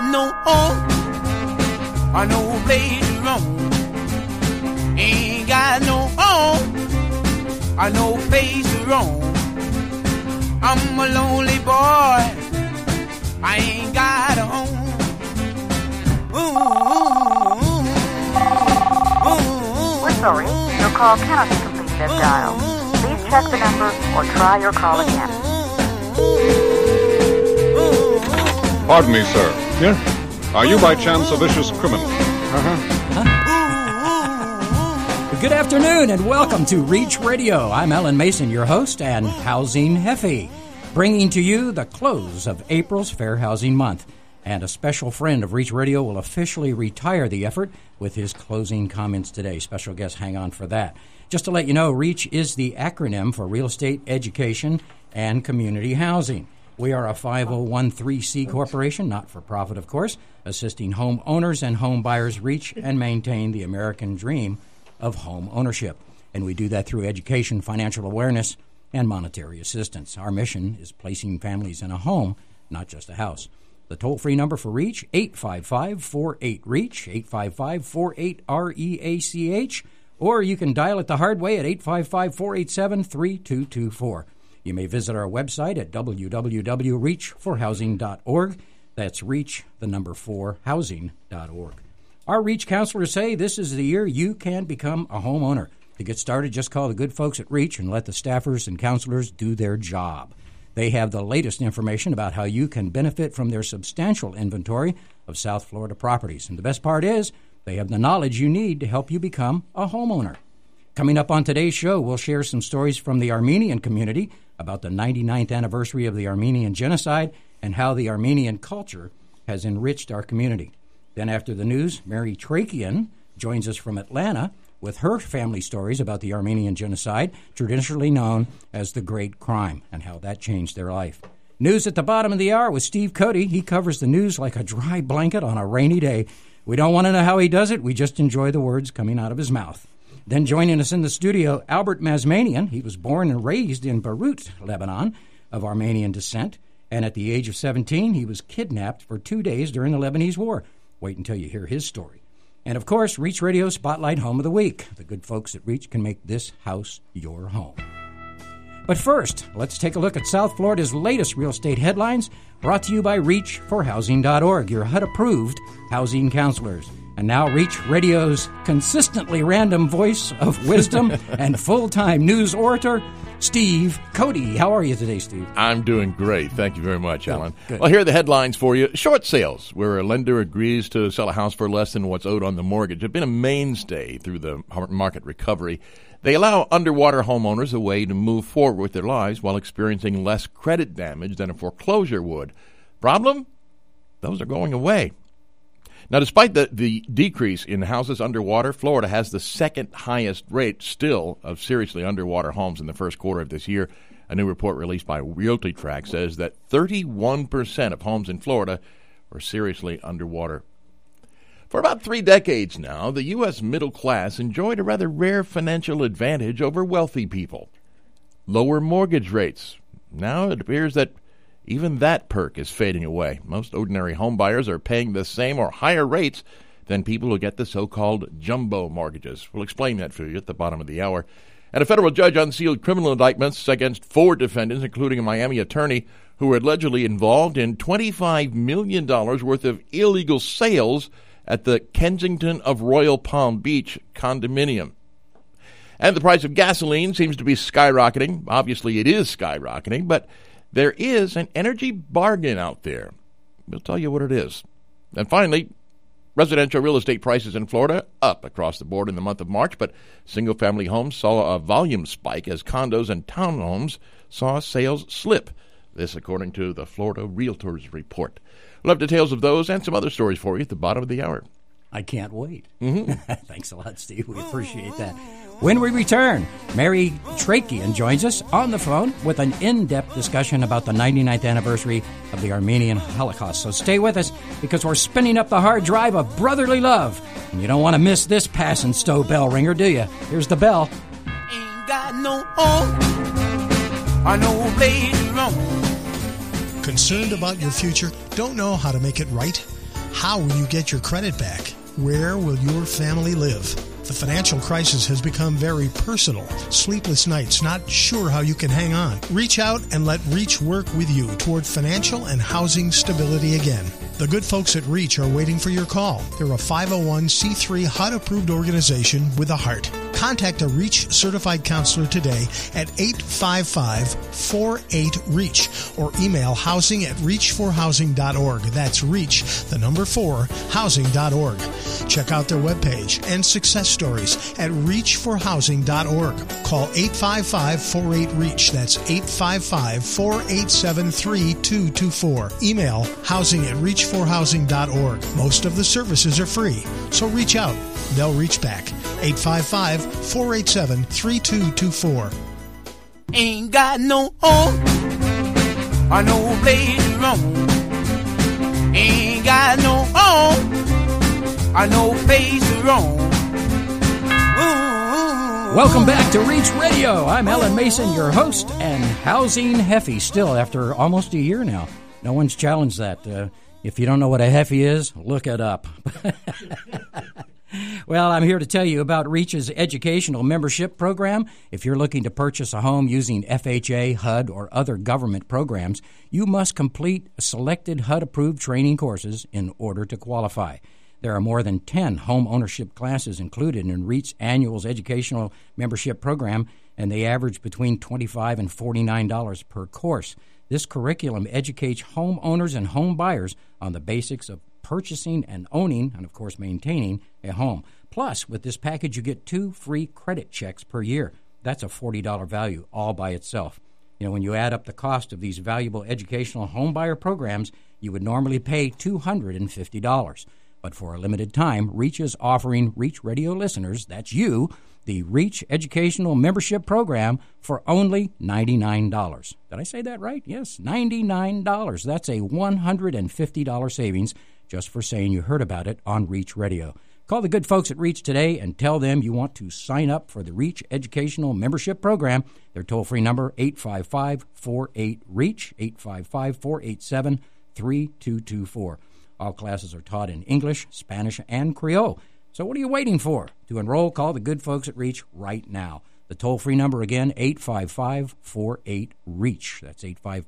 no home or no place to roam. Ain't got no home or no place to roam. I'm a lonely boy, I ain't got a home. We're sorry, your call cannot be completed as dialed. Please check the number or try your call again. Pardon me, sir. Yeah? Are you by chance a vicious criminal? Good afternoon and welcome to Reach Radio. I'm Ellen Mason, your host, and Housing Heffy, bringing to you the close of April's Fair Housing Month. And a special friend of Reach Radio will officially retire the effort with his closing comments today. Special guest, hang on for that. Just to let you know, REACH is the acronym for Real Estate Education and Community Housing. We are a 501(c) corporation, not for profit, of course, assisting homeowners and home buyers reach and maintain the American dream of home ownership. And we do that through education, financial awareness, and monetary assistance. Our mission is placing families in a home, not just a house. The toll-free number for REACH, 855-48-REACH, 855-48-REACH, or you can dial it the hard way at 855-487-3224. You may visit our website at www.reachforhousing.org. That's reach, the number 4, housing.org. Our REACH counselors say this is the year you can become a homeowner. To get started, just call the good folks at REACH and let the staffers and counselors do their job. They have the latest information about how you can benefit from their substantial inventory of South Florida properties. And the best part is, they have the knowledge you need to help you become a homeowner. Coming up on today's show, we'll share some stories from the Armenian community about the 99th anniversary of the Armenian genocide and how the Armenian culture has enriched our community. Then after the news, Mary Trakian joins us from Atlanta with her family stories about the Armenian genocide, traditionally known as the Great Crime, and how that changed their life. News at the bottom of the hour with Steve Cody. He covers the news like a dry blanket on a rainy day. We don't want to know how he does it. We just enjoy the words coming out of his mouth. Then joining us in the studio, Albert Mazmanian. He was born and raised in Beirut, Lebanon, of Armenian descent. And at the age of 17, he was kidnapped for 2 days during the Lebanese War. Wait until you hear his story. And, of course, REACH Radio Spotlight Home of the Week. The good folks at REACH can make this house your home. But first, let's take a look at South Florida's latest real estate headlines, brought to you by reachforhousing.org, your HUD-approved housing counselors. And now REACH Radio's consistently random voice of wisdom and full-time news orator, Steve Cody. How are you today, Steve? I'm doing great. Thank you very much, Alan. Good. Well, here are the headlines for you. Short sales, where a lender agrees to sell a house for less than what's owed on the mortgage, have been a mainstay through the market recovery. They allow underwater homeowners a way to move forward with their lives while experiencing less credit damage than a foreclosure would. Problem? Those are going away. Now, despite the decrease in houses underwater, Florida has the second highest rate still of seriously underwater homes in the first quarter of this year. A new report released by RealtyTrack says that 31% of homes in Florida are seriously underwater. For about 3 decades now, the U.S. middle class enjoyed a rather rare financial advantage over wealthy people: lower mortgage rates. Now it appears that even that perk is fading away. Most ordinary home buyers are paying the same or higher rates than people who get the so-called jumbo mortgages. We'll explain that for you at the bottom of the hour. And a federal judge unsealed criminal indictments against 4 defendants, including a Miami attorney, who were allegedly involved in $25 million worth of illegal sales at the Kensington of Royal Palm Beach condominium. And the price of gasoline seems to be skyrocketing. Obviously, it is skyrocketing, but there is an energy bargain out there. We'll tell you what it is. And finally, residential real estate prices in Florida up across the board in the month of March, but single-family homes saw a volume spike as condos and townhomes saw sales slip. This according to the Florida Realtors Report. We'll have details of those and some other stories for you at the bottom of the hour. I can't wait. Thanks a lot, Steve. We appreciate that. When we return, Mary Trakian joins us on the phone with an in-depth discussion about the 99th anniversary of the Armenian Holocaust. So stay with us, because we're spinning up the hard drive of brotherly love. And you don't want to miss this pass and stow bell ringer, do you? Here's the bell. Ain't got no home or no place to roam. Concerned about your future? Don't know how to make it right? How will you get your credit back? Where will your family live? The financial crisis has become very personal. Sleepless nights, not sure how you can hang on. Reach out and let REACH work with you toward financial and housing stability again. The good folks at REACH are waiting for your call. They're a 501c3 HUD-approved organization with a heart. Contact a REACH certified counselor today at 855-48-REACH or email housing@reachforhousing.org. That's REACH, the number 4, housing.org. Check out their webpage and success stories at reachforhousing.org. Call 855-48-REACH. That's 855-487-3224. Email housing@reachforhousing.org. Most of the services are free, so reach out. They'll reach back. 855-487-3224. Ain't got no home or no place to roam. Ain't got no home or no place to roam. Welcome back to REACH Radio. I'm Alan Mason, your host, and housing Heffy still after almost a year now. No one's challenged that. If you don't know what a Heffy is, look it up. Well, I'm here to tell you about REACH's educational membership program. If you're looking to purchase a home using FHA, HUD, or other government programs, you must complete selected HUD-approved training courses in order to qualify. There are more than 10 home ownership classes included in REACH's annual educational membership program, and they average between $25 and $49 per course. This curriculum educates homeowners and home buyers on the basics of purchasing and owning, and of course maintaining, a home. Plus, with this package, you get 2 free credit checks per year. That's a $40 value all by itself. You know, when you add up the cost of these valuable educational home buyer programs, you would normally pay $250. But for a limited time, REACH is offering REACH Radio listeners, that's you, the REACH Educational Membership Program for only $99. Did I say that right? Yes, $99. That's a $150 savings just for saying you heard about it on REACH Radio. Call the good folks at REACH today and tell them you want to sign up for the REACH Educational Membership Program. Their toll-free number, 855-48-REACH, 855-487-3224. All classes are taught in English, Spanish, and Creole. So what are you waiting for? To enroll, call the good folks at REACH right now. The toll-free number again, 855-48-REACH. That's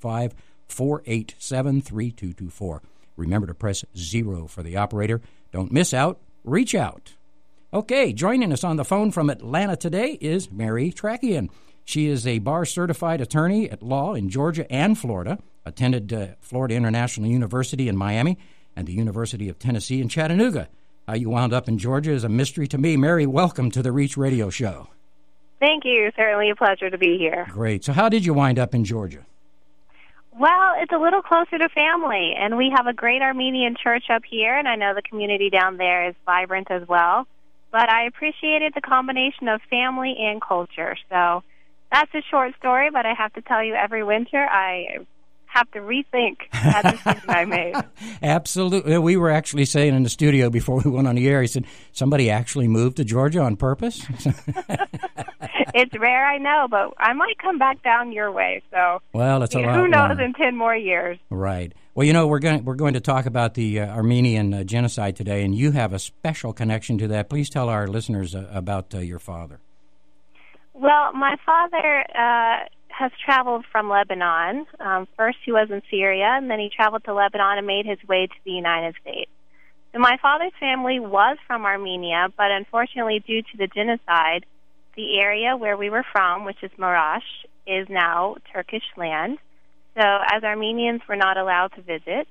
855-487-3224. Remember to press 0 for the operator. Don't miss out. Reach out. Okay, joining us on the phone from Atlanta today is Mary Trakian. She is a bar-certified attorney at law in Georgia and Florida, attended Florida International University in Miami, and the University of Tennessee in Chattanooga. How you wound up in Georgia is a mystery to me. Mary, welcome to the REACH Radio Show. Thank you. Certainly a pleasure to be here. Great. So how did you wind up in Georgia? Well, it's a little closer to family, and we have a great Armenian church up here, and I know the community down there is vibrant as well. But I appreciated the combination of family and culture. So that's a short story, but I have to tell you, every winter I have to rethink that decision I made. Absolutely. We were actually saying in the studio before we went on the air, he said, somebody actually moved to Georgia on purpose? It's rare, I know, but I might come back down your way. So, well, it's a lot. Who knows in 10 more years? Right. Well, you know, we're going to talk about the Armenian genocide today, and you have a special connection to that. Please tell our listeners about your father. Well, my father has traveled from Lebanon. First, he was in Syria, and then he traveled to Lebanon and made his way to the United States. So my father's family was from Armenia, but unfortunately, due to the genocide, the area where we were from, which is Marash, is now Turkish land. So as Armenians, we're not allowed to visit,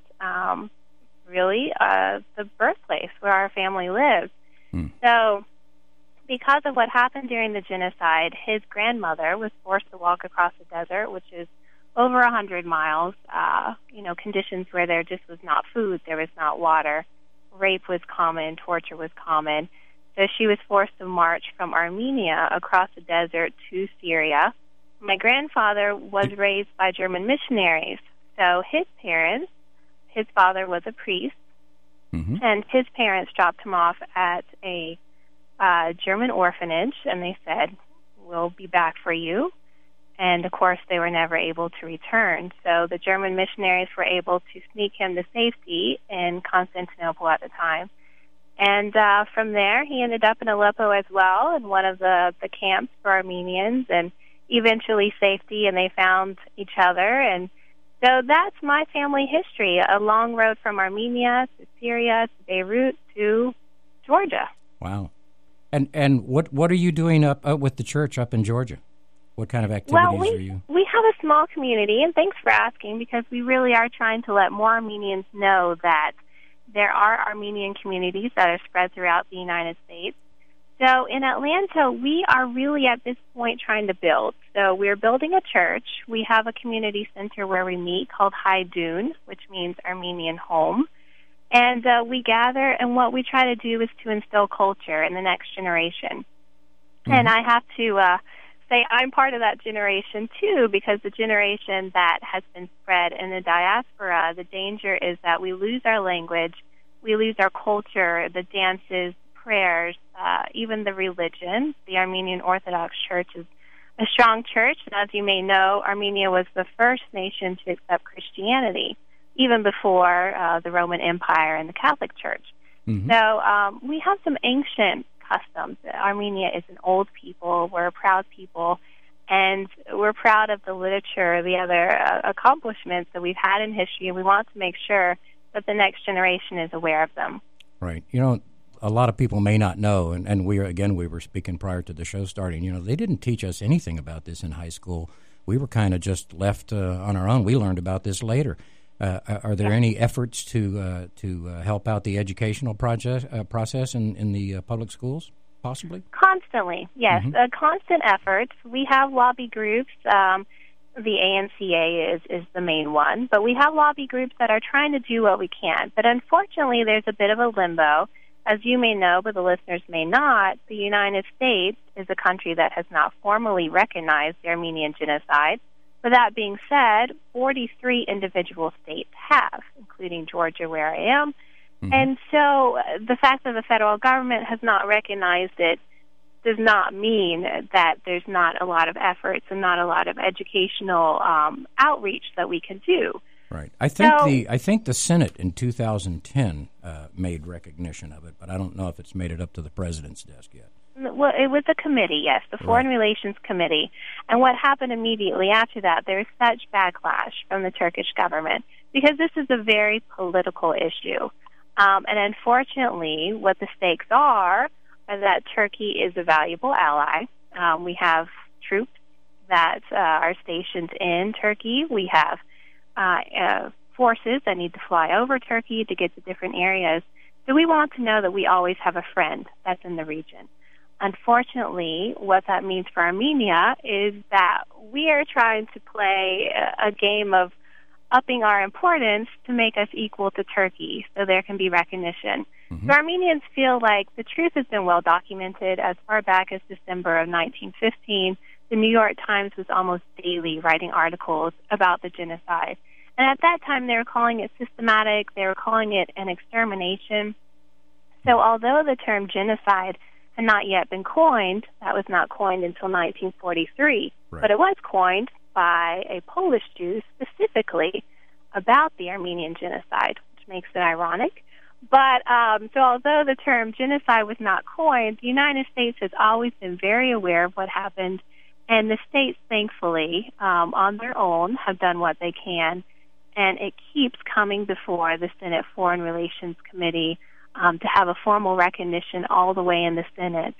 the birthplace where our family lives. So because of what happened during the genocide, his grandmother was forced to walk across the desert, which is over 100 miles, conditions where there just was not food, there was not water. Rape was common, torture was common. So she was forced to march from Armenia across the desert to Syria. My grandfather was raised by German missionaries. So his parents, his father was a priest, and his parents dropped him off at a German orphanage, and they said, we'll be back for you. And, of course, they were never able to return. So the German missionaries were able to sneak him to safety in Constantinople at the time. And from there, he ended up in Aleppo as well, in one of the camps for Armenians, and eventually safety, and they found each other. And so that's my family history, a long road from Armenia to Syria to Beirut to Georgia. Wow. And what are you doing up with the church up in Georgia? What kind of activities are you? We have a small community, and thanks for asking, because we really are trying to let more Armenians know that there are Armenian communities that are spread throughout the United States. So in Atlanta, we are really at this point trying to build. So we're building a church. We have a community center where we meet called Haidun, which means Armenian home. And we gather, and what we try to do is to instill culture in the next generation. Mm-hmm. And I have to say I'm part of that generation, too, because the generation that has been spread in the diaspora, the danger is that we lose our language, we lose our culture, the dances, prayers, even the religion. The Armenian Orthodox Church is a strong church, and as you may know, Armenia was the first nation to accept Christianity, even before the Roman Empire and the Catholic Church. Mm-hmm. So we have some ancient customs. Armenia is an old people. We're a proud people, and we're proud of the literature, the other accomplishments that we've had in history, and we want to make sure that the next generation is aware of them. Right. You know, a lot of people may not know, and we were speaking prior to the show starting, you know, they didn't teach us anything about this in high school. We were kind of just left on our own. We learned about this later. Are there any efforts to help out the educational process in the public schools, possibly? Constantly, yes. Mm-hmm. Constant efforts. We have lobby groups. The ANCA is the main one, but we have lobby groups that are trying to do what we can. But unfortunately, there's a bit of a limbo. As you may know, but the listeners may not, the United States is a country that has not formally recognized the Armenian genocide. But that being said, 43 individual states have, including Georgia, where I am. Mm-hmm. And so the fact that the federal government has not recognized it does not mean that there's not a lot of efforts and not a lot of educational outreach that we can do. Right. I think the Senate in 2010 made recognition of it, but I don't know if it's made it up to the president's desk yet. Well, it was a committee, yes, the Foreign Relations Committee. And what happened immediately after that, there was such backlash from the Turkish government because this is a very political issue. And unfortunately, what the stakes are that Turkey is a valuable ally. We have troops that are stationed in Turkey. We have forces that need to fly over Turkey to get to different areas. So we want to know that we always have a friend that's in the region. Unfortunately, what that means for Armenia is that we are trying to play a game of upping our importance to make us equal to Turkey so there can be recognition. Mm-hmm. So Armenians feel like the truth has been well documented. As far back as December of 1915, the New York Times was almost daily writing articles about the genocide. And at that time, they were calling it systematic. They were calling it an extermination. So although the term genocide had not yet been coined, that was not coined until 1943, right. But it was coined by a Polish Jew specifically about the Armenian genocide, which makes it ironic. But so although the term genocide was not coined, the United States has always been very aware of what happened, and the states, thankfully, on their own, have done what they can, and it keeps coming before the Senate Foreign Relations Committee to have a formal recognition all the way in the Senate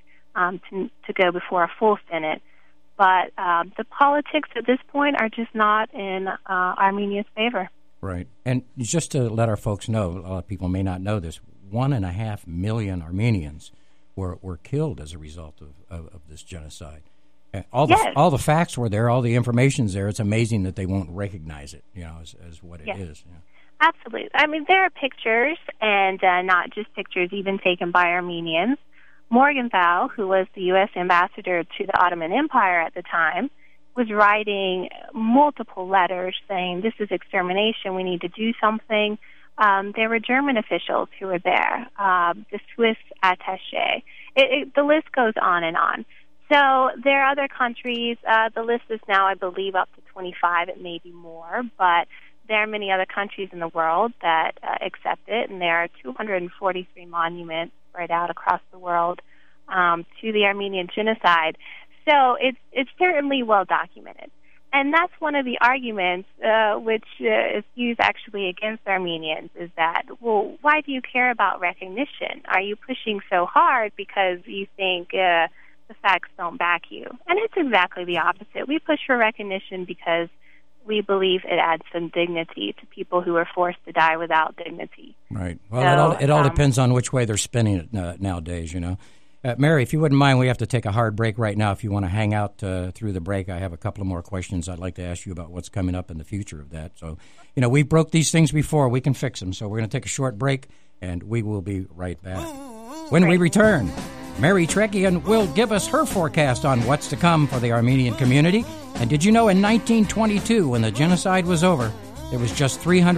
to go before a full Senate. But the politics at this point are just not in Armenia's favor. Right. And just to let our folks know, a lot of people may not know this, 1.5 million Armenians were killed as a result of this genocide. All the facts were there, all the information's there. It's amazing that they won't recognize it, as what it is. Yeah. Absolutely. I mean, there are pictures, and not just pictures, even taken by Armenians. Morgenthau, who was the U.S. ambassador to the Ottoman Empire at the time, was writing multiple letters saying, this is extermination, we need to do something. There were German officials who were there, the Swiss attaché. The list goes on and on. So there are other countries. The list is now, I believe, up to 25. It may be more, but there are many other countries in the world that accept it, and there are 243 monuments spread out across the world to the Armenian genocide. So it's certainly well documented. And that's one of the arguments which is used actually against Armenians, is that, well, why do you care about recognition? Are you pushing so hard because you think the facts don't back you? And it's exactly the opposite. We push for recognition because we believe it adds some dignity to people who are forced to die without dignity. Right. Well, it all depends on which way they're spinning it nowadays, you know. Mary, if you wouldn't mind, we have to take a hard break right now. If you want to hang out through the break, I have a couple of more questions I'd like to ask you about what's coming up in the future of that. So, you know, we broke these things before. We can fix them. So we're going to take a short break, and we will be right back. When we return, Mary Trekian will give us her forecast on what's to come for the Armenian community. And did you know in 1922, when the genocide was over, there was just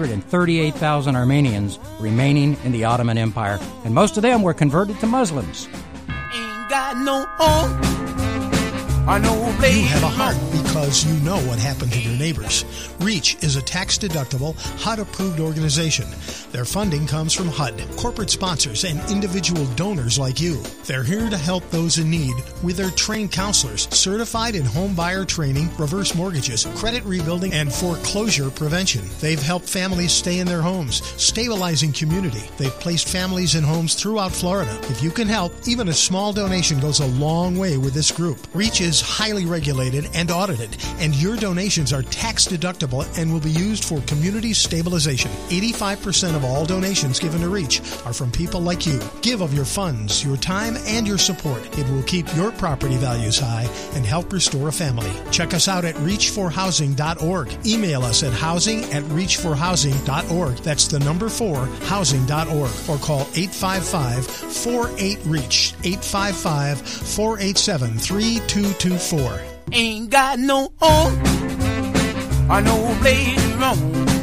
338,000 Armenians remaining in the Ottoman Empire, and most of them were converted to Muslims. Ain't got no home. I know you have a heart because you know what happened to your neighbors. REACH is a tax-deductible, HUD-approved organization. Their funding comes from HUD, corporate sponsors, and individual donors like you. They're here to help those in need with their trained counselors, certified in home buyer training, reverse mortgages, credit rebuilding, and foreclosure prevention. They've helped families stay in their homes, stabilizing community. They've placed families in homes throughout Florida. If you can help, even a small donation goes a long way with this group. REACH is highly regulated and audited, and your donations are tax deductible and will be used for community stabilization. 85% of all donations given to REACH are from people like you. Give of your funds, your time, and your support. It will keep your property values high and help restore a family. Check us out at reachforhousing.org. Email us at housing@reachforhousing.org. That's the number 4, housing.org. Or call 855-48-REACH, 855-487-3224. Ain't got no home. I know place to roam.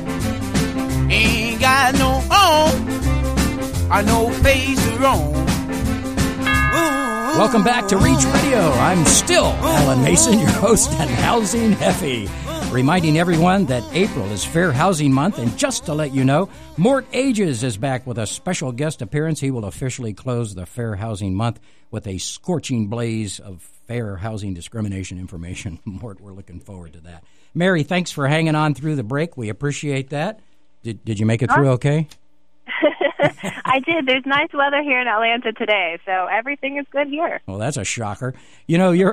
Ain't got no home. I know place to roam. Welcome back to REACH Radio. I'm still Alan Mason, your host and Housing Heffy, reminding everyone that April is Fair Housing Month. And just to let you know, Mort Ages is back with a special guest appearance. He will officially close the Fair Housing Month with a scorching blaze of fair housing discrimination information. Mort, we're looking forward to that. Mary, thanks for hanging on through the break. We appreciate that. Did you make it through okay? I did. There's nice weather here in Atlanta today, so everything is good here. Well, that's a shocker. You know, you're...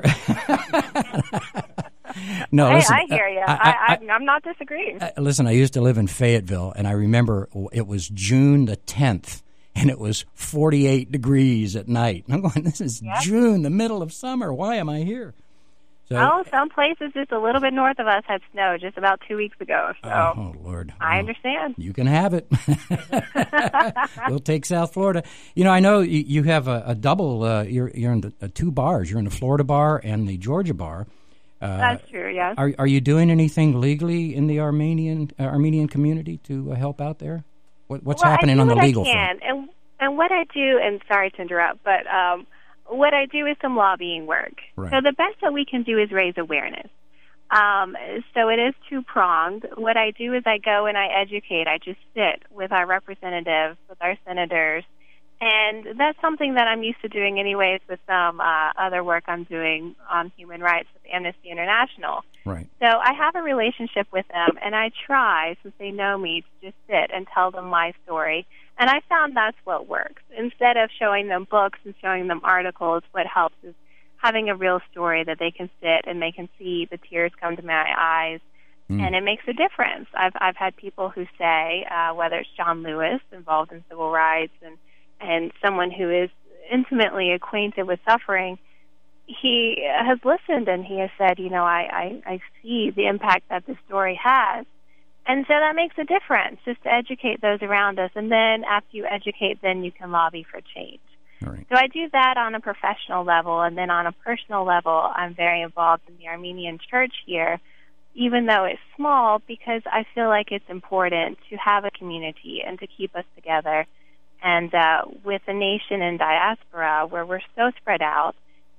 No, hey, listen, I hear you. I'm not disagreeing. Listen, I used to live in Fayetteville, and I remember it was June the 10th, and it was 48 degrees at night. I'm going, this is June, the middle of summer. Why am I here? So, some places just a little bit north of us had snow just about 2 weeks ago. So oh, Lord. I understand. You can have it. We'll take South Florida. You know, I know you have a double, you're in the 2 bars. You're in the Florida bar and the Georgia bar. That's true, yes. Are you doing anything legally in the Armenian community to help out there? What's happening on the legal front? And what I do, and sorry to interrupt, but what I do is some lobbying work. Right. So the best that we can do is raise awareness. So it is two-pronged. What I do is I go and I educate. I just sit with our representatives, with our senators, and that's something that I'm used to doing anyways with some other work I'm doing on human rights with Amnesty International. Right. So I have a relationship with them, and I try, since they know me, to just sit and tell them my story. And I found that's what works. Instead of showing them books and showing them articles, what helps is having a real story that they can sit and they can see the tears come to my eyes, and it makes a difference. I've had people who say, whether it's John Lewis, involved in civil rights, and someone who is intimately acquainted with suffering, he has listened and he has said, you know, I see the impact that this story has. And so that makes a difference, just to educate those around us. And then after you educate, then you can lobby for change. All right. So I do that on a professional level. And then on a personal level, I'm very involved in the Armenian church here, even though it's small, because I feel like it's important to have a community and to keep us together. And with a nation in diaspora where we're so spread out,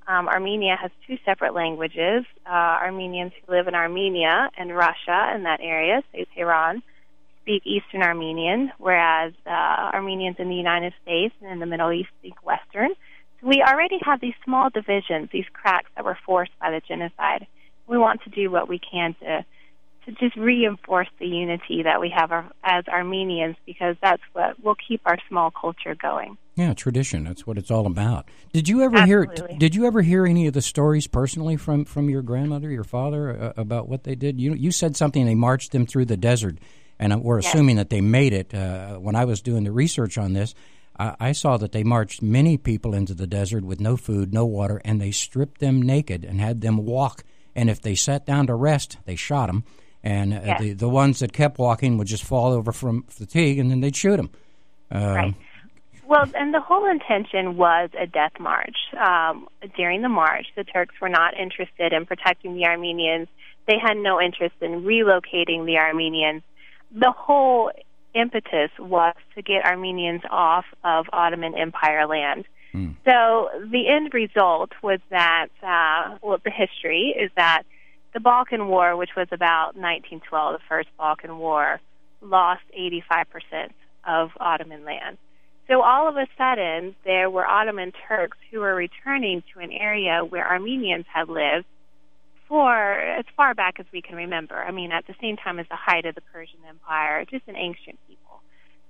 Armenia has two separate languages. Armenians who live in Armenia and Russia, in that area, say Tehran, speak Eastern Armenian, whereas Armenians in the United States and in the Middle East speak Western. So we already have these small divisions, these cracks that were forced by the genocide. We want to do what we can to just reinforce the unity that we have as Armenians, because that's what will keep our small culture going. Yeah, tradition. That's what it's all about. Did you ever hear any of the stories personally from your grandmother, your father, about what they did? You said something. They marched them through the desert, and we're assuming that they made it. When I was doing the research on this, I saw that they marched many people into the desert with no food, no water, and they stripped them naked and had them walk. And if they sat down to rest, they shot them. And the ones that kept walking would just fall over from fatigue, and then they'd shoot them. Right. Well, and the whole intention was a death march. During the march, the Turks were not interested in protecting the Armenians. They had no interest in relocating the Armenians. The whole impetus was to get Armenians off of Ottoman Empire land. So the end result was that, the history is that the Balkan War, which was about 1912, the first Balkan War, lost 85% of Ottoman land. So all of a sudden, there were Ottoman Turks who were returning to an area where Armenians had lived for as far back as we can remember. I mean, at the same time as the height of the Persian Empire, just an ancient people.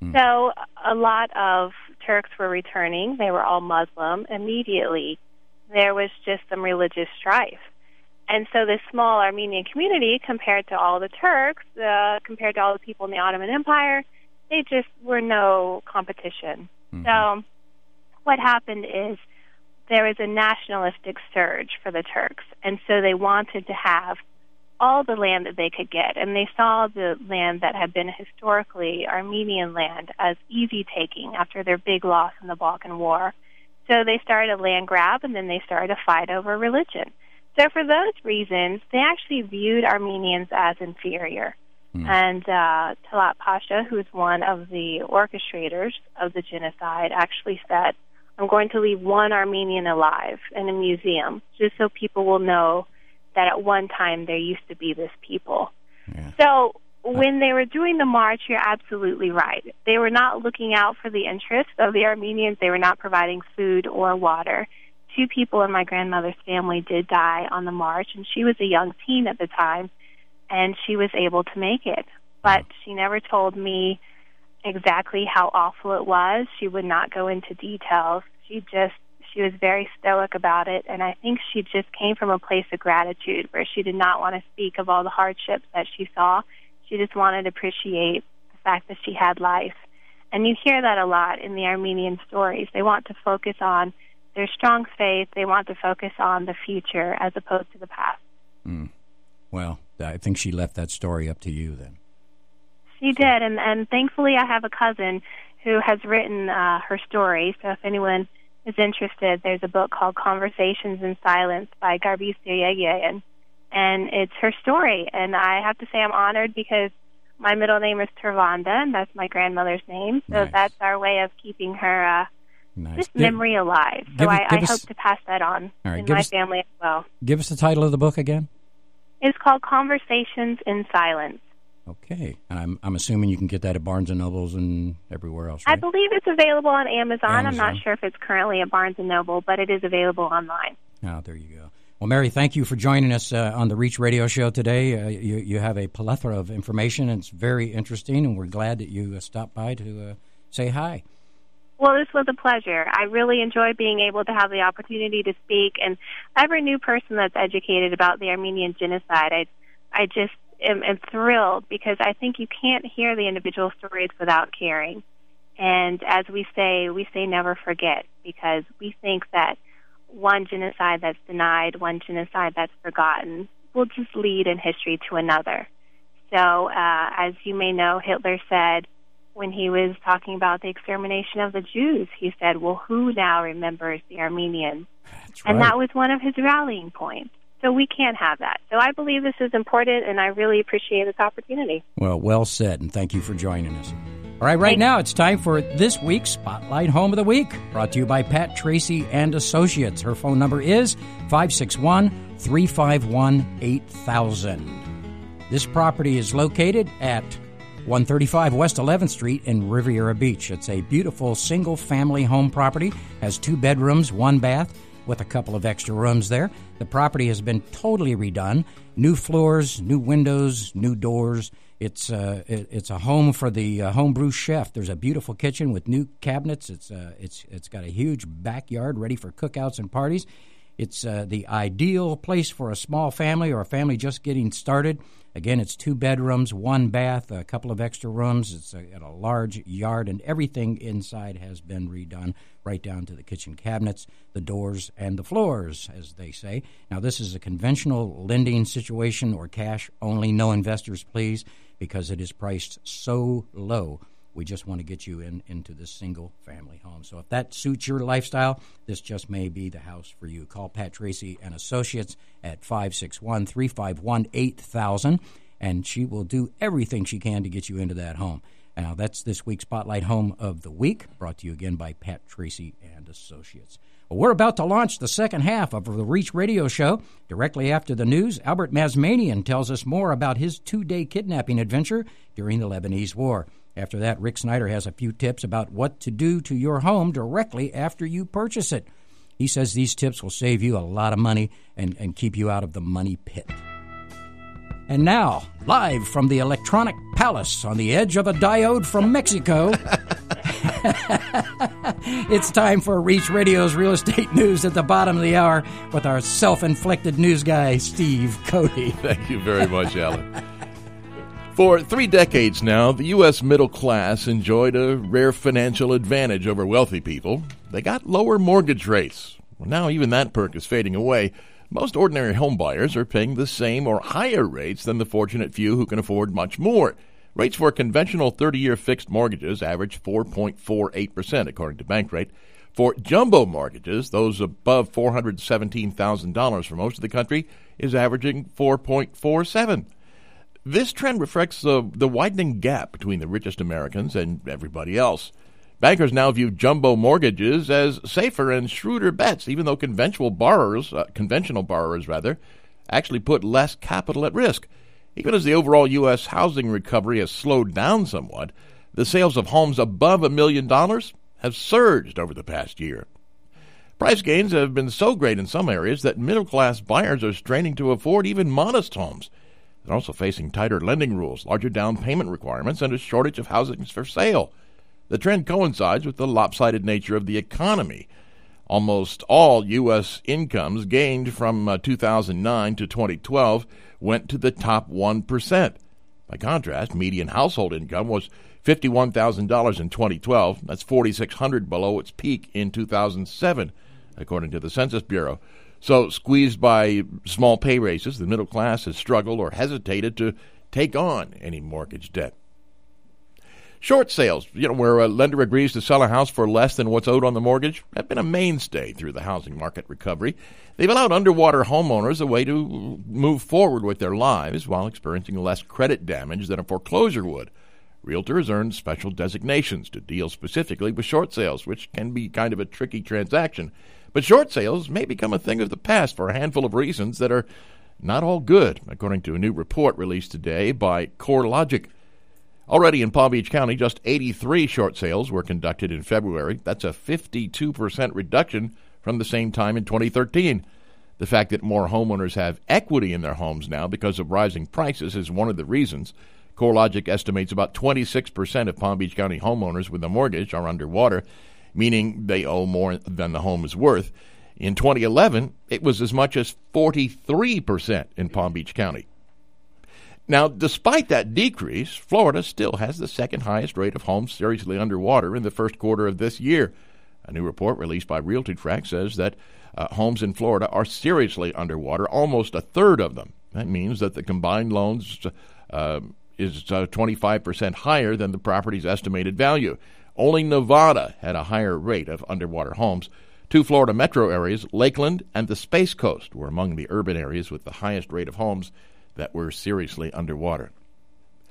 So a lot of Turks were returning. They were all Muslim. Immediately, there was just some religious strife. And so this small Armenian community, compared to all the Turks, compared to all the people in the Ottoman Empire, they just were no competition. So what happened is there was a nationalistic surge for the Turks, and so they wanted to have all the land that they could get, and they saw the land that had been historically Armenian land as easy taking after their big loss in the Balkan War. So they started a land grab, and then they started a fight over religion. So for those reasons, they actually viewed Armenians as inferior. And Talat Pasha, who's one of the orchestrators of the genocide, actually said, I'm going to leave one Armenian alive in a museum just so people will know that at one time there used to be this people. So when they were doing the march, you're absolutely right. They were not looking out for the interests of the Armenians. They were not providing food or water. 2 people in my grandmother's family did die on the march, and she was a young teen at the time, and she was able to make it. But she never told me exactly how awful it was. She would not go into details. She was very stoic about it, and I think she just came from a place of gratitude where she did not want to speak of all the hardships that she saw. She just wanted to appreciate the fact that she had life. And you hear that a lot in the Armenian stories. They want to focus on their strong faith. They want to focus on the future as opposed to the past. Well, I think she left that story up to you then. She did, and thankfully I have a cousin who has written her story. So if anyone is interested, there's a book called Conversations in Silence by Garbis Deryegian, and it's her story. And I have to say I'm honored because my middle name is Tervanda, and that's my grandmother's name. So that's our way of keeping her this memory alive. So I hope to pass that on in my family as well. Give us the title of the book again. It's called Conversations in Silence. Okay. And I'm assuming you can get that at Barnes & Nobles and everywhere else, right? I believe it's available on Amazon. I'm not sure if it's currently at Barnes & Noble, but it is available online. Oh, there you go. Well, Mary, thank you for joining us on the Reach Radio Show today. You have a plethora of information, and it's very interesting, and we're glad that you stopped by to say hi. Well, this was a pleasure. I really enjoy being able to have the opportunity to speak, and every new person that's educated about the Armenian genocide, I just am thrilled because I think you can't hear the individual stories without caring. And as we say never forget, because we think that one genocide that's denied, one genocide that's forgotten, will just lead in history to another. So, as you may know, Hitler said, when he was talking about the extermination of the Jews, he said, well, who now remembers the Armenians? That's right. And that was one of his rallying points. So we can't have that. So I believe this is important, and I really appreciate this opportunity. Well said, and thank you for joining us. All right, right now it's time for this week's Spotlight Home of the Week, brought to you by Pat Tracy and Associates. Her phone number is 561-351-8000. This property is located at 135 West 11th Street in Riviera Beach. It's a beautiful single-family home property, has 2 bedrooms, 1 bath, with a couple of extra rooms there. The property has been totally redone. New floors, new windows, new doors. It's a home for the homebrew chef. There's a beautiful kitchen with new cabinets. It's got a huge backyard ready for cookouts and parties. It's the ideal place for a small family or a family just getting started. Again, it's 2 bedrooms, 1 bath, a couple of extra rooms. It's got a large yard, and everything inside has been redone, right down to the kitchen cabinets, the doors, and the floors, as they say. Now, this is a conventional lending situation or cash only. No investors, please, because it is priced so low. We just want to get you into this single-family home. So if that suits your lifestyle, this just may be the house for you. Call Pat Tracy and Associates at 561-351-8000, and she will do everything she can to get you into that home. Now, that's this week's Spotlight Home of the Week, brought to you again by Pat Tracy and Associates. Well, we're about to launch the second half of the Reach Radio Show. Directly after the news, Albert Mazmanian tells us more about his 2-day kidnapping adventure during the Lebanese War. After that, Rick Snyder has a few tips about what to do to your home directly after you purchase it. He says these tips will save you a lot of money and keep you out of the money pit. And now, live from the Electronic Palace on the edge of a diode from Mexico, it's time for Reach Radio's Real Estate News at the bottom of the hour with our self-inflicted news guy, Steve Cody. Thank you very much, Alan. For 3 decades now, the U.S. middle class enjoyed a rare financial advantage over wealthy people. They got lower mortgage rates. Well, now even that perk is fading away. Most ordinary home buyers are paying the same or higher rates than the fortunate few who can afford much more. Rates for conventional 30-year fixed mortgages average 4.48%, according to Bankrate. For jumbo mortgages, those above $417,000 for most of the country, is averaging 4.47%. This trend reflects the widening gap between the richest Americans and everybody else. Bankers now view jumbo mortgages as safer and shrewder bets, even though conventional borrowers, actually put less capital at risk. Even as the overall U.S. housing recovery has slowed down somewhat, the sales of homes above $1 million have surged over the past year. Price gains have been so great in some areas that middle-class buyers are straining to afford even modest homes. They're also facing tighter lending rules, larger down payment requirements, and a shortage of housing for sale. The trend coincides with the lopsided nature of the economy. Almost all U.S. incomes gained from 2009 to 2012 went to the top 1%. By contrast, median household income was $51,000 in 2012. That's $4,600 below its peak in 2007, according to the Census Bureau. So, squeezed by small pay raises, the middle class has struggled or hesitated to take on any mortgage debt. Short sales, where a lender agrees to sell a house for less than what's owed on the mortgage, have been a mainstay through the housing market recovery. They've allowed underwater homeowners a way to move forward with their lives while experiencing less credit damage than a foreclosure would. Realtors earn special designations to deal specifically with short sales, which can be kind of a tricky transaction. But short sales may become a thing of the past for a handful of reasons that are not all good, according to a new report released today by CoreLogic. Already in Palm Beach County, just 83 short sales were conducted in February. That's a 52% reduction from the same time in 2013. The fact that more homeowners have equity in their homes now because of rising prices is one of the reasons. CoreLogic estimates about 26% of Palm Beach County homeowners with a mortgage are underwater, meaning they owe more than the home is worth. In 2011, it was as much as 43% in Palm Beach County. Now, despite that decrease, Florida still has the second highest rate of homes seriously underwater in the first quarter of this year. A new report released by RealtyTrack says that homes in Florida are seriously underwater, almost a third of them. That means that the combined loans is 25% higher than the property's estimated value. Only Nevada had a higher rate of underwater homes. 2 Florida metro areas, Lakeland and the Space Coast, were among the urban areas with the highest rate of homes that were seriously underwater.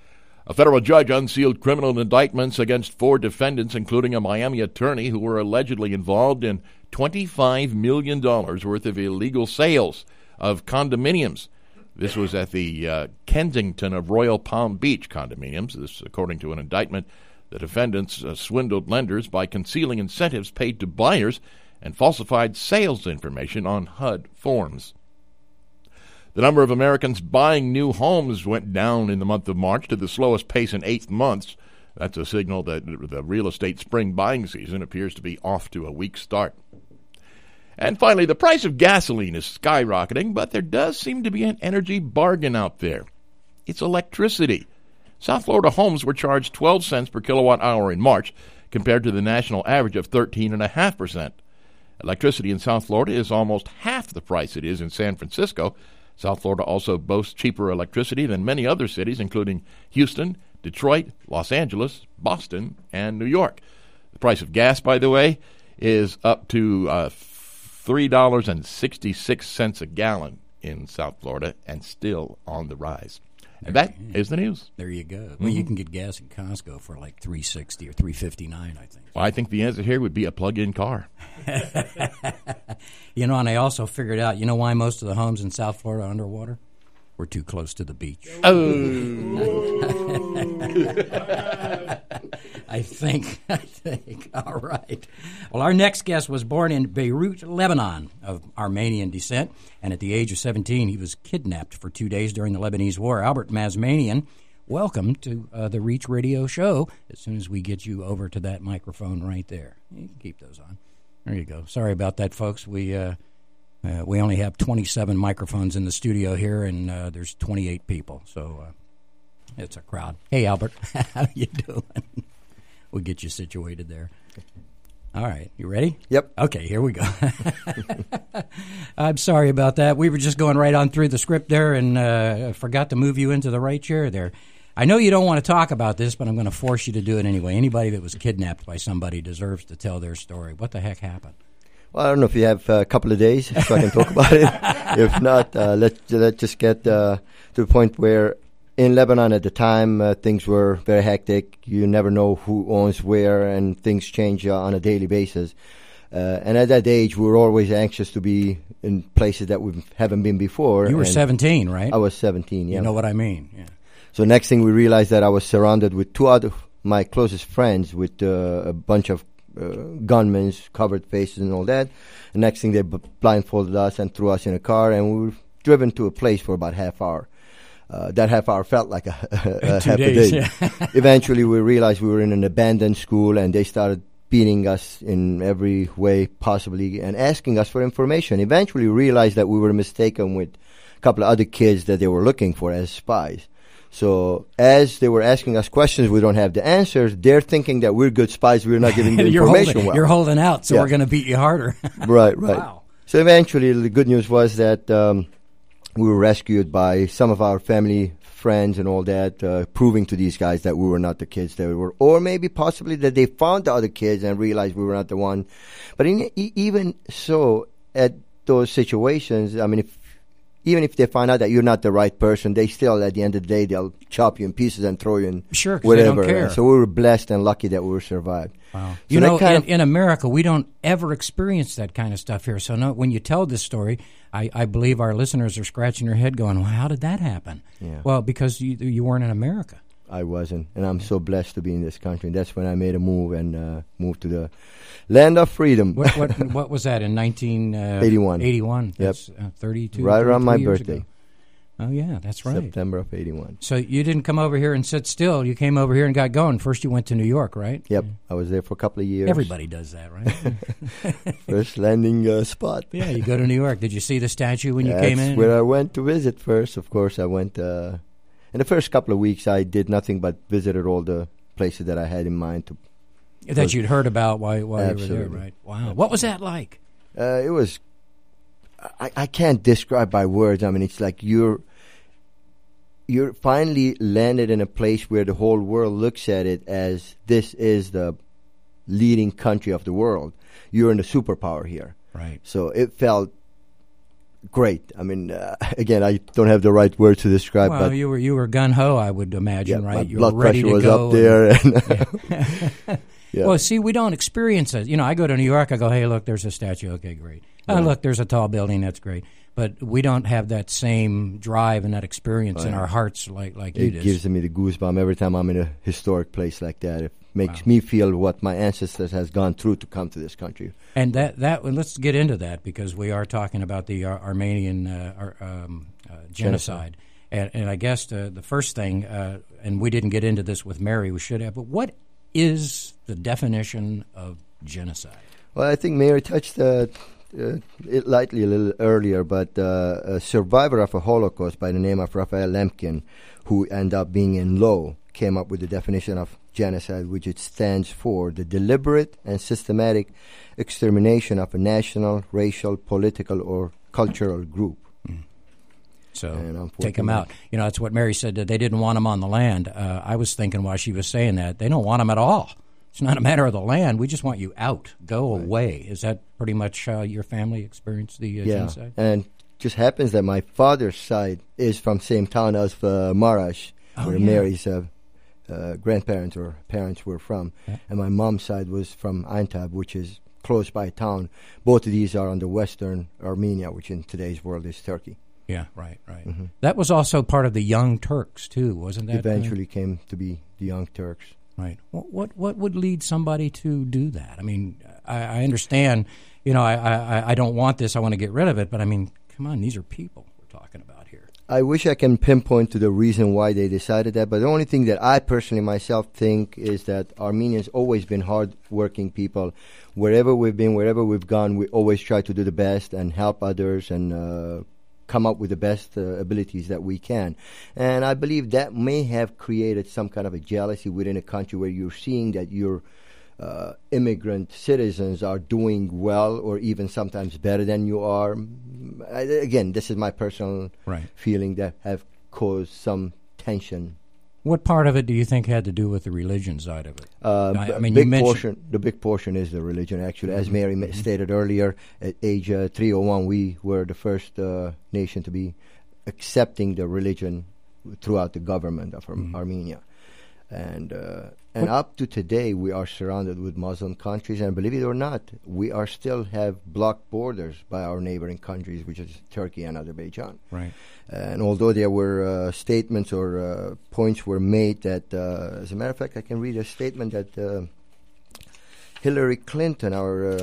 A federal judge unsealed criminal indictments against 4 defendants, including a Miami attorney who were allegedly involved in $25 million worth of illegal sales of condominiums. This was at the Kensington of Royal Palm Beach condominiums. This, according to an indictment, the defendants swindled lenders by concealing incentives paid to buyers and falsified sales information on HUD forms. The number of Americans buying new homes went down in the month of March to the slowest pace in 8 months. That's a signal that the real estate spring buying season appears to be off to a weak start. And finally, the price of gasoline is skyrocketing, but there does seem to be an energy bargain out there. It's electricity. South Florida homes were charged 12 cents per kilowatt hour in March, compared to the national average of 13.5%. Electricity in South Florida is almost half the price it is in San Francisco. South Florida also boasts cheaper electricity than many other cities, including Houston, Detroit, Los Angeles, Boston, and New York. The price of gas, by the way, is up to $3.66 a gallon in South Florida and still on the rise. And that is the news. There you go. Well, you can get gas in Costco for like $3.60 or $3.59, I think. Well, I think the answer here would be a plug-in car. And I also figured out, why most of the homes in South Florida are underwater? We're too close to the beach. I think. All right. Well, our next guest was born in Beirut, Lebanon, of Armenian descent, and at the age of 17, he was kidnapped for 2 days during the Lebanese War. Albert Mazmanian, welcome to the Reach Radio Show. As soon as we get you over to that microphone right there. You can keep those on. There you go. Sorry about that, folks. We only have 27 microphones in the studio here, and there's 28 people, so it's a crowd. Hey, Albert, how you doing? We'll get you situated there. All right, you ready? Yep. Okay, here we go. I'm sorry about that. We were just going right on through the script there, and forgot to move you into the right chair there. I know you don't want to talk about this, but I'm going to force you to do it anyway. Anybody that was kidnapped by somebody deserves to tell their story. What the heck happened? Well, I don't know if you have a couple of days so I can talk about it. If not, let's just get to the point where in Lebanon at the time, things were very hectic. You never know who owns where, and things change on a daily basis. And at that age, we were always anxious to be in places that we haven't been before. You were 17, right? I was 17, yeah. You know what I mean, yeah. So next thing we realized that I was surrounded with 2 other my closest friends with a bunch of gunmen, covered faces and all that. And next thing they blindfolded us and threw us in a car, and we were driven to a place for about half hour. That half hour felt like a half a day. Yeah. Eventually we realized we were in an abandoned school, and they started beating us in every way possibly and asking us for information. Eventually we realized that we were mistaken with a couple of other kids that they were looking for as spies. So as they were asking us questions, we don't have the answers. They're thinking that we're good spies. We're not giving the information well. You're holding out, so we're going to beat you harder. Right. Wow. So eventually the good news was that we were rescued by some of our family friends and all that, proving to these guys that we were not the kids that we were, or maybe possibly that they found the other kids and realized we were not the one. But even so, at those situations, I mean, even if they find out that you're not the right person, they still, at the end of the day, they'll chop you in pieces and throw you in whatever. They don't care. So we were blessed and lucky that we were survived. Wow. So in America, we don't ever experience that kind of stuff here. So when you tell this story, I believe our listeners are scratching their head going, well, how did that happen? Yeah. Well, because you weren't in America. I wasn't, and I'm so blessed to be in this country. That's when I made a move and moved to the land of freedom. What was that in 1981? 81. That's 32. Right around my birthday. Ago. Oh yeah, that's right. September of 81. So you didn't come over here and sit still. You came over here and got going. First, you went to New York, right? Yep, I was there for a couple of years. Everybody does that, right? First landing spot. Yeah, you go to New York. Did you see the statue when you came in? That's where I went to visit first. Of course, I went. In the first couple of weeks, I did nothing but visited all the places that I had in mind to. That you'd heard about while you were there, right? Wow. Absolutely. What was that like? It was. I can't describe by words. I mean, it's like you're finally landed in a place where the whole world looks at it as this is the leading country of the world. You're in the superpower here. Right. So it felt great. I mean, again, I don't have the right word to describe. Well, but you were gun ho, I would imagine, yeah, right? My You blood were ready pressure to was go up there. And Yeah. Well, see, we don't experience it. You know, I go to New York, I go, hey, look, there's a statue. Okay, great. Oh, look, there's a tall building. That's great. But we don't have that same drive and that experience in our hearts like you do. It gives me the goosebump every time I'm in a historic place like that. It makes me feel what my ancestors has gone through to come to this country. And that let's get into that, because we are talking about the Armenian genocide. And I guess the first thing, and we didn't get into this with Mary, we should have, but what is the definition of genocide? Well, I think Mary touched it lightly a little earlier, but a survivor of a Holocaust by the name of Raphael Lemkin, who ended up being in law, came up with the definition of genocide, which it stands for the deliberate and systematic extermination of a national, racial, political, or cultural group. So take them out. You know, that's what Mary said, that they didn't want them on the land. I was thinking while she was saying that, they don't want them at all. It's not a matter of the land. We just want you out. Go away. Is that pretty much how your family experienced the genocide? And just happens that my father's side is from same town as Marash, where Mary's grandparents or parents were from. Yeah. And my mom's side was from Aintab, which is close by town. Both of these are on the western Armenia, which in today's world is Turkey. Yeah, right. Mm-hmm. That was also part of the Young Turks, too, wasn't that? Eventually came to be the Young Turks. Right. What would lead somebody to do that? I mean, I understand, you know, I don't want this, I want to get rid of it, but I mean, come on, these are people we're talking about here. I wish I can pinpoint to the reason why they decided that, but the only thing that I personally myself think is that Armenians always been hard-working people. Wherever we've been, wherever we've gone, we always try to do the best and help others and come up with the best abilities that we can. And I believe that may have created some kind of a jealousy within a country where you're seeing that your immigrant citizens are doing well or even sometimes better than you are. Again, this is my personal feeling that have caused some tension. What part of it do you think had to do with the religion side of it? I mean, the big portion is the religion, actually. As Mary stated earlier, at age 301, we were the first nation to be accepting the religion throughout the government of Armenia. And up to today, we are surrounded with Muslim countries, and believe it or not, we are still have blocked borders by our neighboring countries, which is Turkey and Azerbaijan. Right. And although there were statements or points were made that, as a matter of fact, I can read a statement that Hillary Clinton, our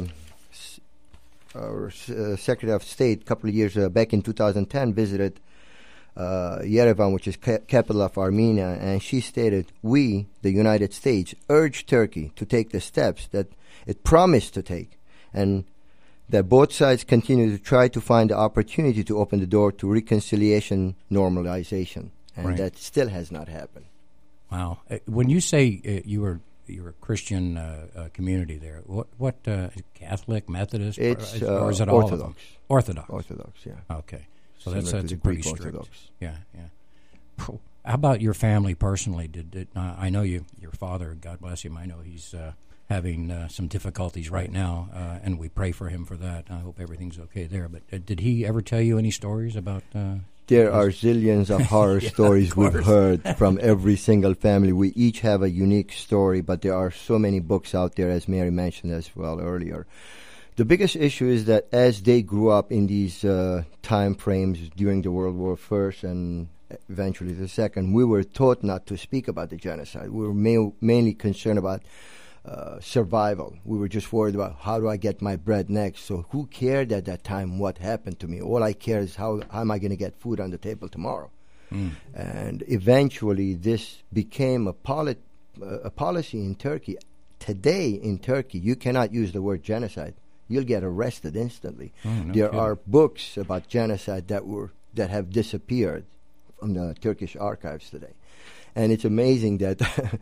Secretary of State, a couple of years back in 2010, visited Yerevan, which is capital of Armenia, and she stated, "We, the United States, urge Turkey to take the steps that it promised to take, and that both sides continue to try to find the opportunity to open the door to reconciliation, normalization," and that still has not happened. Wow! When you say you're a Christian community there, what Catholic, Methodist, or is it Orthodox? All of them? Orthodox, yeah. Okay. So similar that's to the pretty Greek strict. Orthodox. Yeah. How about your family personally? I know your father, God bless him, I know he's having some difficulties right now, and we pray for him for that. I hope everything's okay there. But did he ever tell you any stories about... There are zillions of horror stories we've heard from every single family. We each have a unique story, but there are so many books out there, as Mary mentioned as well earlier. The biggest issue is that as they grew up in these time frames during the World War I and eventually the Second, we were taught not to speak about the genocide. We were mainly concerned about survival. We were just worried about how do I get my bread next. So who cared at that time what happened to me? All I care is how am I going to get food on the table tomorrow? And eventually this became a policy in Turkey. Today in Turkey, you cannot use the word genocide. You'll get arrested instantly. There are books about genocide that have disappeared from the Turkish archives today. And it's amazing that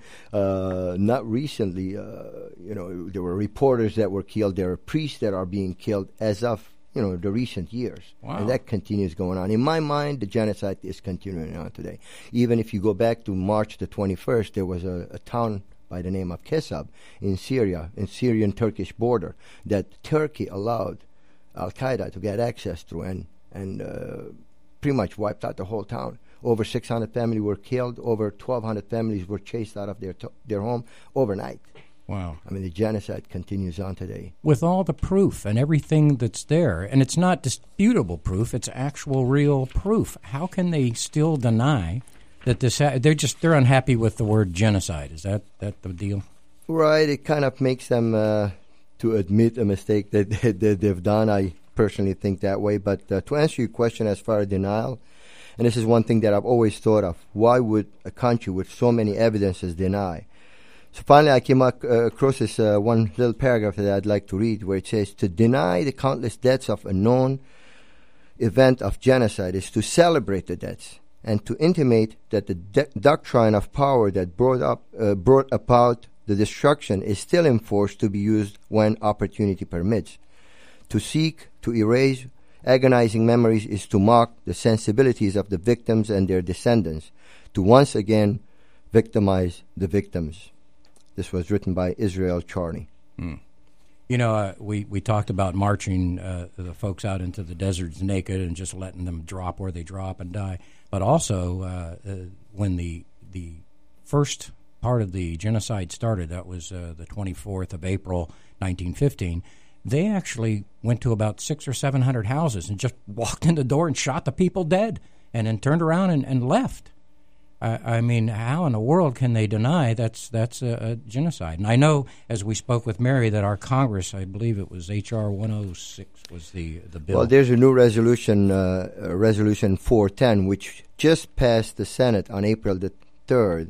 not recently, there were reporters that were killed. There are priests that are being killed as of, the recent years. Wow. And that continues going on. In my mind, the genocide is continuing on today. Even if you go back to March the 21st, there was a town by the name of Kesab in Syria, in Syrian-Turkish border, that Turkey allowed Al-Qaeda to get access through. And and pretty much wiped out the whole town. Over 600 families were killed. Over 1,200 families were chased out of their home overnight. Wow. I mean, the genocide continues on today. With all the proof and everything that's there, and it's not disputable proof, it's actual real proof. How can they still deny that this they're unhappy with the word genocide? Is that the deal? Right. It kind of makes them to admit a mistake that they've done. I personally think that way. But to answer your question as far as denial, and this is one thing that I've always thought of, why would a country with so many evidences deny? So finally I came across this one little paragraph that I'd like to read, where it says, to deny the countless deaths of a known event of genocide is to celebrate the deaths and to intimate that the doctrine of power that brought about the destruction is still enforced to be used when opportunity permits. To seek to erase agonizing memories is to mock the sensibilities of the victims and their descendants, to once again victimize the victims. This was written by Israel Charney. You know, we talked about marching the folks out into the deserts naked and just letting them drop where they drop and die. But also, when the first part of the genocide started, that was the 24th of April, 1915, they actually went to about 600 or 700 houses and just walked in the door and shot the people dead and then turned around and left. I mean, how in the world can they deny that's a genocide? And I know, as we spoke with Mary, that our Congress, I believe it was H.R. 106 was the bill. Well, there's a new resolution, Resolution 410, which just passed the Senate on April the 3rd.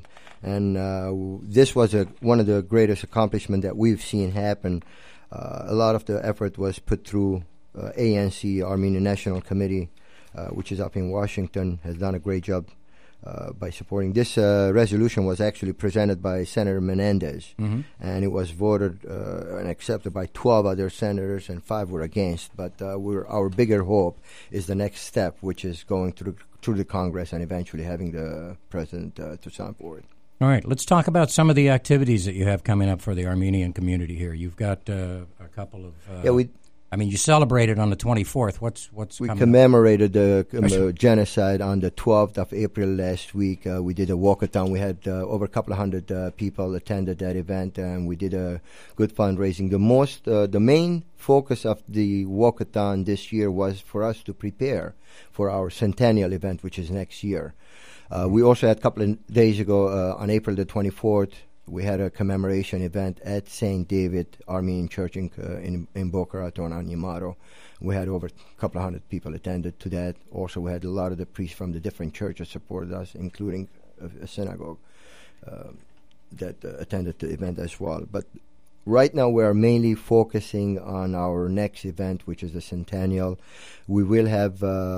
And this was one of the greatest accomplishments that we've seen happen. A lot of the effort was put through ANC, Armenian National Committee, which is up in Washington, has done a great job by supporting. This resolution was actually presented by Senator Menendez, and it was voted and accepted by 12 other senators, and 5 were against. But our bigger hope is the next step, which is going through the Congress and eventually having the president to sign for it. All right, let's talk about some of the activities that you have coming up for the Armenian community here. You've got a couple of... I mean, you celebrated on the 24th. What's we coming commemorated the genocide on the 12th of April last week. We did a walkathon. We had over a couple of hundred people attended that event, and we did a good fundraising. The main focus of the walkathon this year was for us to prepare for our centennial event, which is next year. We also had a couple of days ago, on April the 24th, we had a commemoration event at St. David Armenian Church in Boca Raton on Yamato. We had over a couple of hundred people attended to that. Also, we had a lot of the priests from the different churches supported us, including a synagogue that attended the event as well. But right now, we are mainly focusing on our next event, which is the centennial. We will have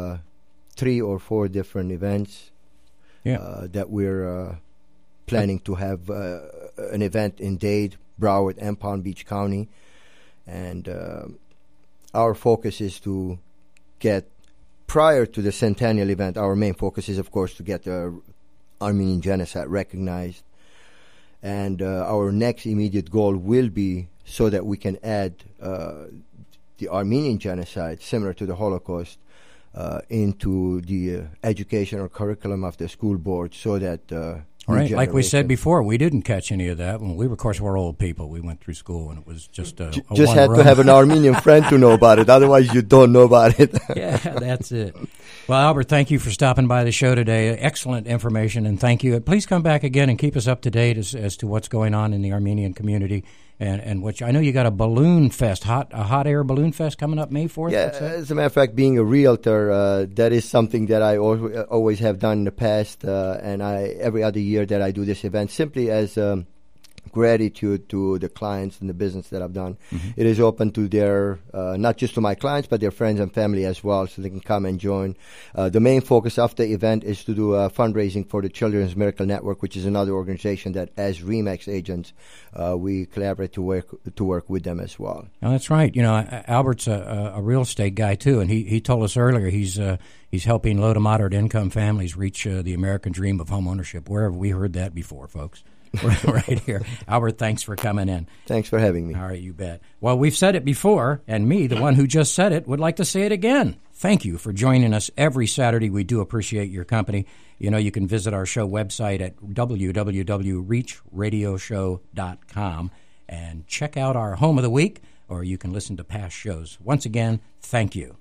3 or 4 different events that we're planning to have an event in Dade, Broward, and Palm Beach County. And our focus is to get, prior to the centennial event, our main focus is, of course, to get the Armenian genocide recognized. And our next immediate goal will be so that we can add the Armenian genocide, similar to the Holocaust, into the educational curriculum of the school board, so that all right, like we said before, we didn't catch any of that when we were. Of course, we're old people. We went through school, and it was just a just had to have an Armenian friend to know about it. Otherwise, you don't know about it. Yeah, that's it. Well, Albert, thank you for stopping by the show today. Excellent information, and thank you. Please come back again and keep us up to date as to what's going on in the Armenian community. And which I know you got a balloon fest, a hot air balloon fest coming up May 4th. Yeah, as a matter of fact, being a realtor, that is something that I always have done in the past, and every other year that I do this event, simply as gratitude to the clients and the business that I've done. It is open to their, not just to my clients, but their friends and family as well, so they can come and join. The main focus of the event is to do fundraising for the Children's Miracle Network, which is another organization that, as RE/MAX agents, we collaborate to work with them as well. Oh, that's right. You know, Albert's a real estate guy too, and he told us earlier he's helping low to moderate income families reach the American dream of home ownership. Where have we heard that before, folks? right here. Albert, thanks for coming in. Thanks for having me. All right, you bet. Well, we've said it before, and me, the one who just said it, would like to say it again. Thank you for joining us every Saturday. We do appreciate your company. You know, you can visit our show website at www.reachradioshow.com and check out our Home of the Week, or you can listen to past shows. Once again, thank you.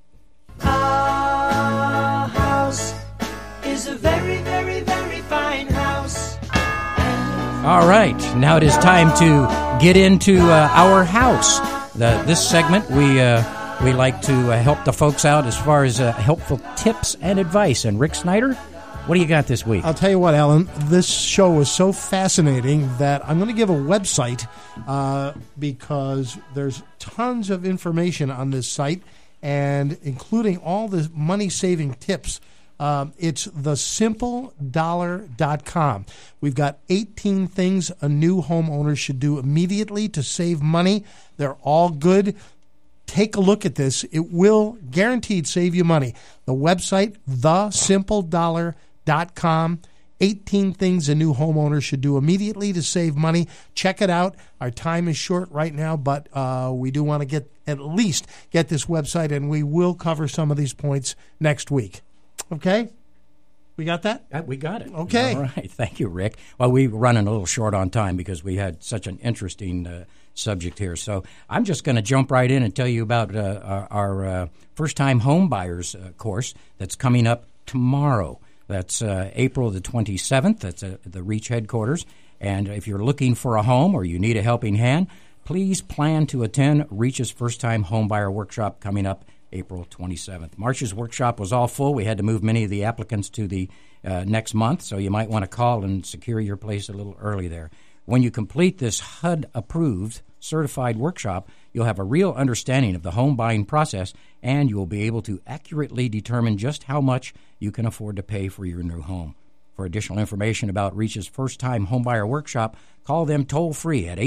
Our house is a very, very, very fine house. All right, now it is time to get into our house. This segment, we like to help the folks out as far as helpful tips and advice. And Rick Snyder, what do you got this week? I'll tell you what, Alan, this show is so fascinating that I'm going to give a website because there's tons of information on this site, and including all the money-saving tips. It's thesimpledollar.com. We've got 18 things a new homeowner should do immediately to save money. They're all good. Take a look at this. It will guaranteed save you money. The website, thesimpledollar.com. 18 things a new homeowner should do immediately to save money. Check it out. Our time is short right now, but we do want to at least get this website, and we will cover some of these points next week. Okay? We got that? We got it. Okay. All right. Thank you, Rick. Well, we're running a little short on time because we had such an interesting subject here. So I'm just going to jump right in and tell you about our first-time home buyers course that's coming up tomorrow. That's April the 27th. That's at the Reach headquarters. And if you're looking for a home or you need a helping hand, please plan to attend Reach's first-time home buyer workshop coming up April 27th. March's workshop was all full. We had to move many of the applicants to the next month, so you might want to call and secure your place a little early there. When you complete this HUD-approved, certified workshop, you'll have a real understanding of the home buying process, and you'll be able to accurately determine just how much you can afford to pay for your new home. For additional information about Reach's first-time homebuyer workshop, call them toll-free at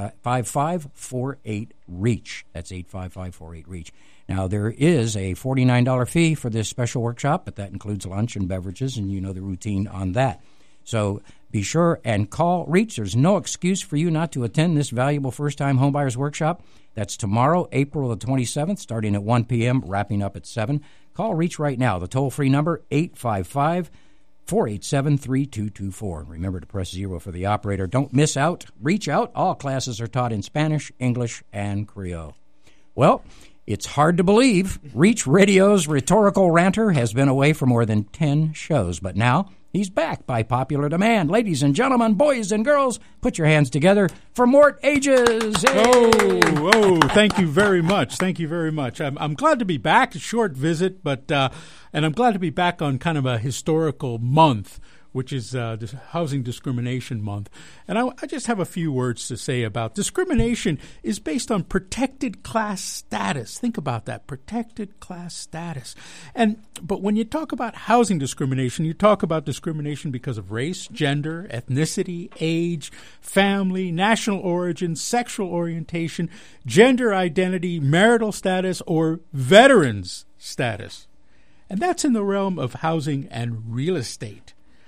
855-48-REACH. That's 855-48-REACH. Now, there is a $49 fee for this special workshop, but that includes lunch and beverages, and you know the routine on that. So be sure and call Reach. There's no excuse for you not to attend this valuable first-time homebuyers workshop. That's tomorrow, April the 27th, starting at 1 p.m., wrapping up at 7. Call Reach right now. The toll-free number, 855-487-3224. Remember to press 0 for the operator. Don't miss out. Reach out. All classes are taught in Spanish, English, and Creole. Well, it's hard to believe. Reach Radio's rhetorical ranter has been away for more than 10 shows, but now he's back by popular demand. Ladies and gentlemen, boys and girls, put your hands together for Mort Ages. Hey! Oh, thank you very much. Thank you very much. I'm glad to be back. A short visit, but and I'm glad to be back on kind of a historical month, which is this Housing Discrimination Month. And I just have a few words to say about discrimination is based on protected class status. Think about that, protected class status. But when you talk about housing discrimination, you talk about discrimination because of race, gender, ethnicity, age, family, national origin, sexual orientation, gender identity, marital status, or veterans status. And that's in the realm of housing and real estate.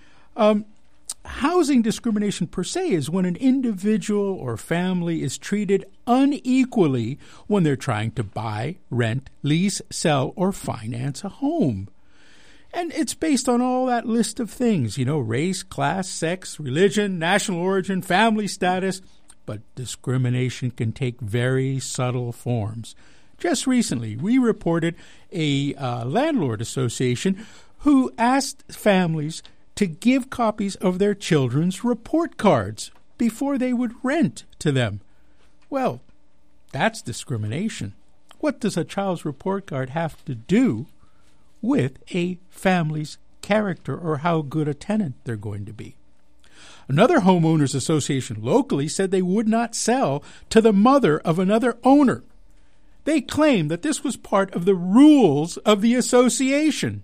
Housing discrimination per se is when an individual or family is treated unequally when they're trying to buy, rent, lease, sell, or finance a home. And it's based on all that list of things, race, class, sex, religion, national origin, family status. But discrimination can take very subtle forms. Just recently, we reported a landlord association who asked families to give copies of their children's report cards before they would rent to them. Well, that's discrimination. What does a child's report card have to do with a family's character or how good a tenant they're going to be? Another homeowners association locally said they would not sell to the mother of another owner. They claimed that this was part of the rules of the association.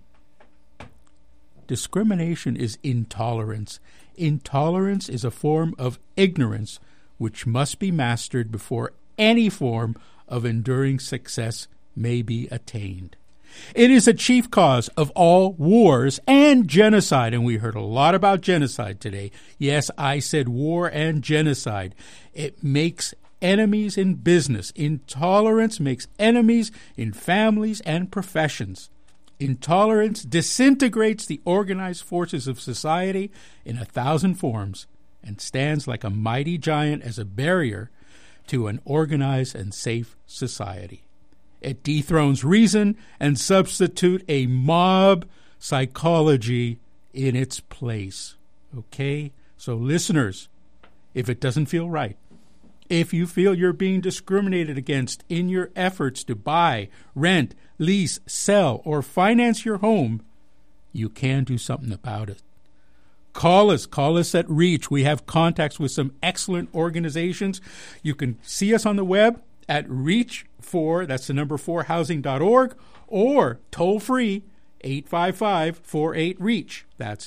Discrimination is intolerance. Intolerance is a form of ignorance which must be mastered before any form of enduring success may be attained. It is a chief cause of all wars and genocide, and we heard a lot about genocide today. Yes, I said war and genocide. It makes enemies in business. Intolerance makes enemies in families and professions. Intolerance disintegrates the organized forces of society in 1,000 forms and stands like a mighty giant as a barrier to an organized and safe society. It dethrones reason and substitutes a mob psychology in its place. Okay? So listeners, if it doesn't feel right, if you feel you're being discriminated against in your efforts to buy, rent, lease, sell, or finance your home, you can do something about it. Call us at REACH. We have contacts with some excellent organizations. You can see us on the web at REACH4, that's the number 4, housing.org, or toll free 855-48-REACH. That's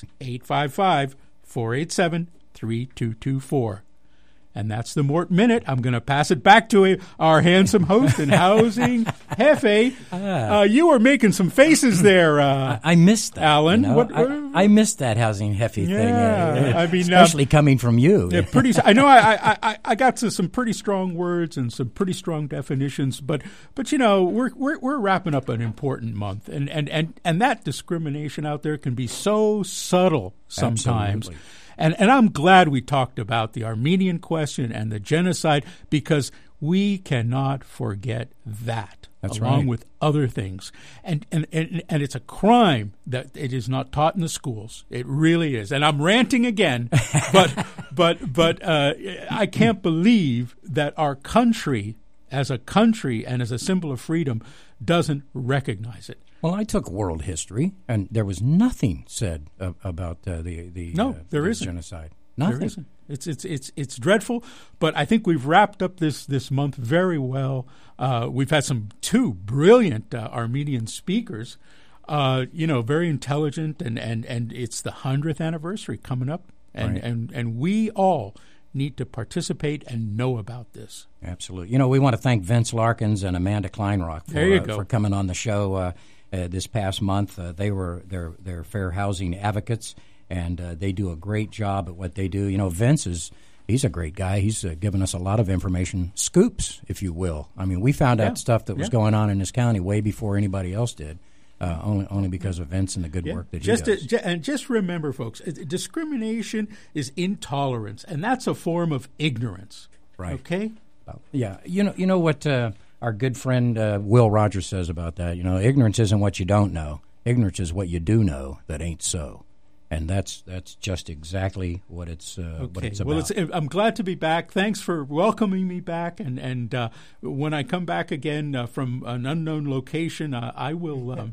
855-487-3224. And that's the Mort Minute. I'm going to pass it back to our handsome host in Housing, Hefe. You were making some faces there. I missed that, Alan. You know? I missed that Housing Hefe thing. I mean, especially coming from you. Yeah, I know. I got to some pretty strong words and some pretty strong definitions, but you know, we're wrapping up an important month, and that discrimination out there can be so subtle sometimes. Absolutely. And I'm glad we talked about the Armenian question and the genocide, because we cannot forget that, That's along right. with other things. And it's a crime that it is not taught in the schools. It really is. And I'm ranting again, but I can't believe that our country, as a country and as a symbol of freedom, doesn't recognize it. Well, I took world history, and there was nothing said about the genocide. Nothing. There isn't. It's dreadful, but I think we've wrapped up this month very well. We've had two brilliant Armenian speakers, very intelligent, and it's the 100th anniversary coming up, and we all need to participate and know about this. Absolutely. You know, we want to thank Vince Larkins and Amanda Kleinrock for coming on the show this past month. They're fair housing advocates, and they do a great job at what they do. You know, Vince he's a great guy. He's given us a lot of information, scoops, if you will. I mean, we found out stuff that was going on in this county way before anybody else did. Only because of Vince and the good work that he does. And just remember, folks, discrimination is intolerance, and that's a form of ignorance. Right. Okay? Yeah. You know what our good friend Will Rogers says about that? You know, ignorance isn't what you don't know. Ignorance is what you do know that ain't so. And that's just exactly what it's about. Well, I'm glad to be back. Thanks for welcoming me back. And when I come back again from an unknown location, I will.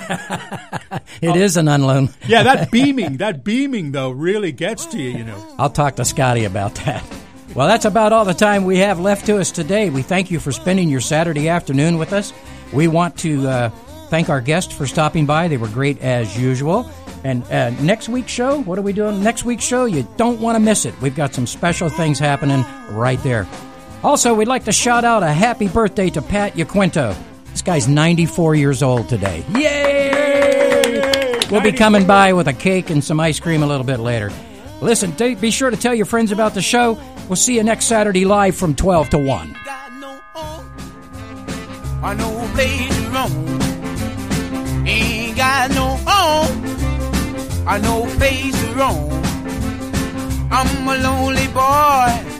It is an unknown. Yeah, that beaming though really gets to you. You know. I'll talk to Scotty about that. Well, that's about all the time we have left to us today. We thank you for spending your Saturday afternoon with us. We want to thank our guests for stopping by. They were great as usual. And next week's show, what are we doing? Next week's show, you don't want to miss it. We've got some special things happening right there. Also, we'd like to shout out a happy birthday to Pat Yaquinto. This guy's 94 years old today. Yay! We'll be coming by with a cake and some ice cream a little bit later. Listen, be sure to tell your friends about the show. We'll see you next Saturday live from 12 to 1. I know place to roam. Ain't got no home. I know place to roam. I'm a lonely boy.